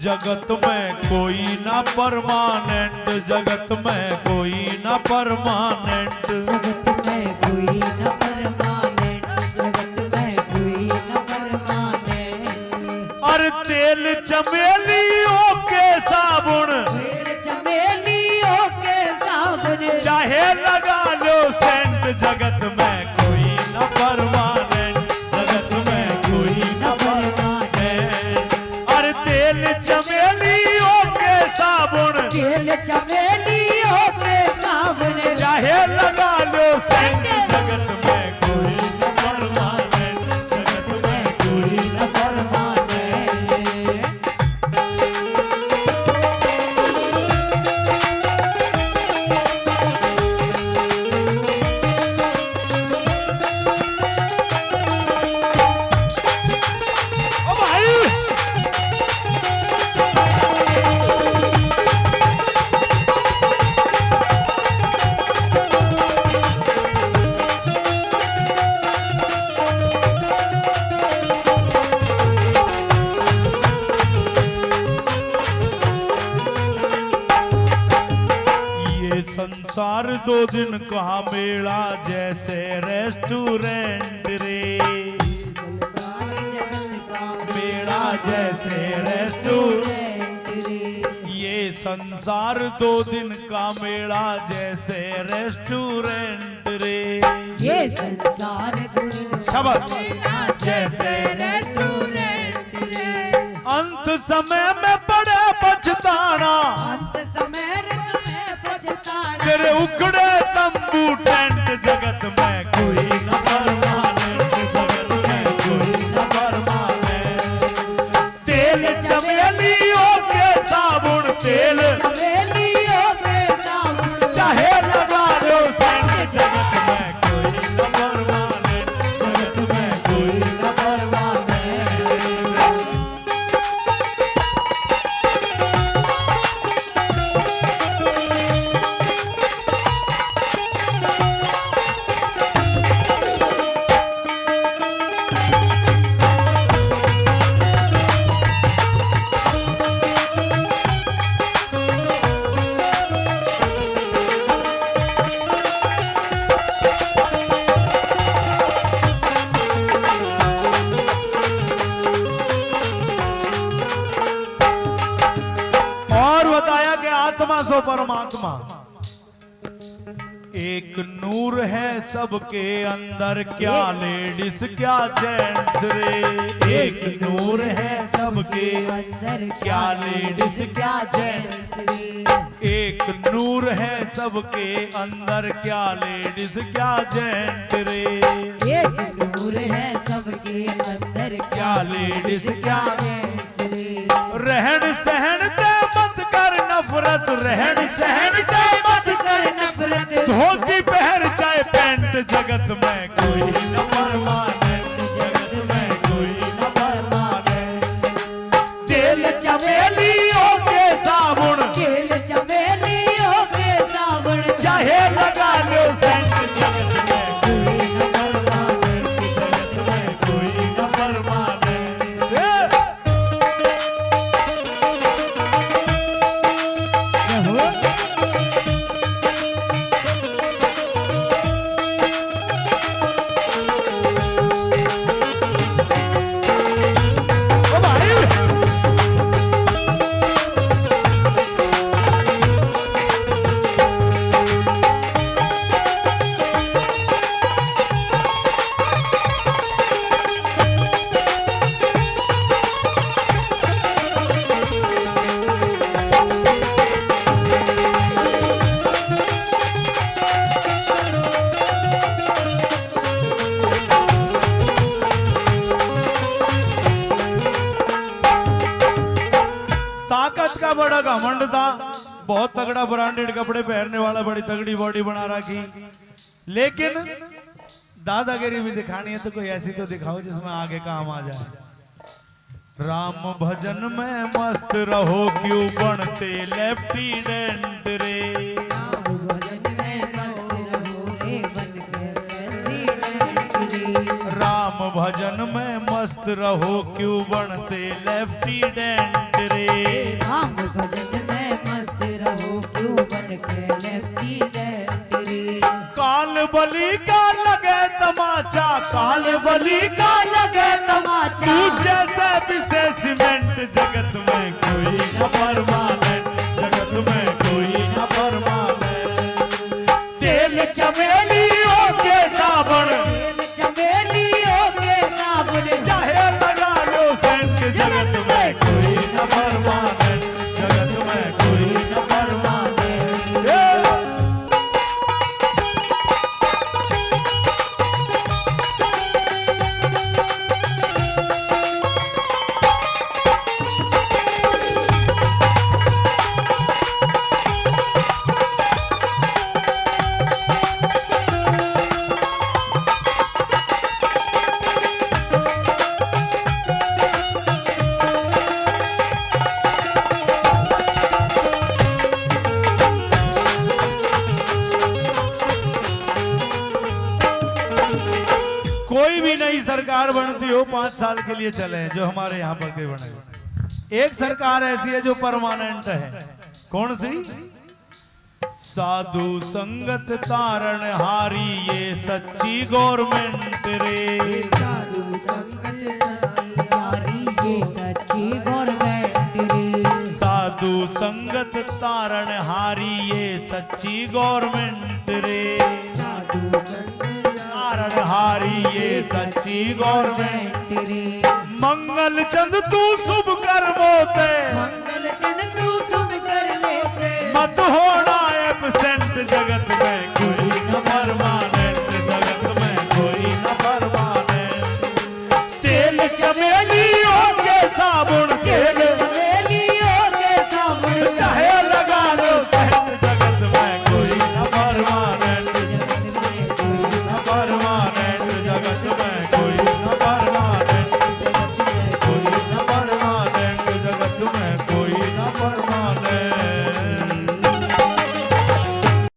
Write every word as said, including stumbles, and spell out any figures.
जगत में कोई ना परमानेंट, जगत में कोई ना परमानेंट, जगत में कोई ना परमानेंट, जगत में कोई ना परमानेंट। और तेल चमेलियों के साबुन, तेल चमेलियों के साबुन, चाहे लगा लो सेंट, जगत में कोई ना परमानेंट, जगत में कोई ना परमानेंट। और तेल चमेलियों के साबुन, तेल चमेलियों के साबुन, चाहे लगा लो सेंट, जगत में कोई ना परमानेंट, जगत में कोई ना परमानेंट। ओ भाई संसार दो दिन कहा मेला जैसे रेस्टोरेंट रे, मेला जैसे रेस्टोरेंट रे। ये संसार दो दिन का मेला जैसे रेस्टोरेंट रे, ये संसार शब्द जैसे रेस्टोरेंट रे। अंत समय में बड़े पछताना, अंत समय में पछताना, तेरे उखड़े तंबू टेंट, जगत में कोई न परमानेंट, जगत में कोई न परमानेंट। तेल चमेलियों के साबुन, तेल चमेलियों के साबुन, चाहे लगा लो सेंट, जगत में कोई न परमानेंट, जगत में कोई न परमानेंट। आत्मा सो परमात्मा, एक नूर है सबके अंदर, क्या लेडीज क्या जेंट्स रे। एक नूर है सबके अंदर, क्या लेडीज क्या जेंट्स रे। एक नूर है सबके अंदर, क्या लेडीज क्या जेंट रे। एक नूर है सबके अंदर, क्या लेडीज क्या जेंट्स रे। रहन सहन ते मत कर नफरत, रहन सहन ते मत कर नफरत, धोती पहन चाहे पैंट, जगत में कोई न परमानेंट, जगत में कोई न परमानेंट। तेल चमेलियों के साबुन, तेल चमेलियों के साबुन, चाहे लगा लो सेंट, जगत में कोई न परमानेंट, जगत में कोई न परमानेंट। ताकत का बड़ा घमंड था, बहुत तगड़ा ब्रांडेड कपड़े पहनने वाला, बड़ी तगड़ी बॉडी बना रखी, लेकिन दादागिरी भी दिखानी है तो कोई ऐसी तो दिखाओ जिसमें आगे काम आ जाए। राम भजन में मस्त रहो क्यों बनते लेफ्टिनेंट रे। राम भजन में मस्त रहो रे बनके प्रेसिडेंट रे। राम भजन में मस्त रहो क्यों बनते लेफ्टिनेंट रे। राम भजन में मस्त रहो क्यों बन के लेफ्टिनेंट रे। काल बलि का लगे तमाचा, काल बलि का लगे तमाचा, तू जैसे विशेषमेंट जगत में कोई न परमानेंट, जगत में कोई न परमानेंट। तेल चमेलियों के साबुन, तेल चमेलियों के साबुन, चाहे लगा लो सेंट, जगत में कोई न परमानेंट, जगत में कोई न परमानेंट। कोई भी नई सरकार बनती हो पांच साल के लिए चले, जो हमारे यहाँ पर के बने। एक सरकार ऐसी है जो परमानेंट है, कौन सी? साधु संगत तारण हारी ये सच्ची गवर्नमेंट रे। साधु संगत तारी ये सच्ची गवर्नमेंट रे। साधु संगत तारण हारी ये सच्ची गवर्नमेंट रे। साधु संगत तारण हारी ये सच्ची गवर्नमेंट रे। मंगल चंद तू शुभ कर्मों ते,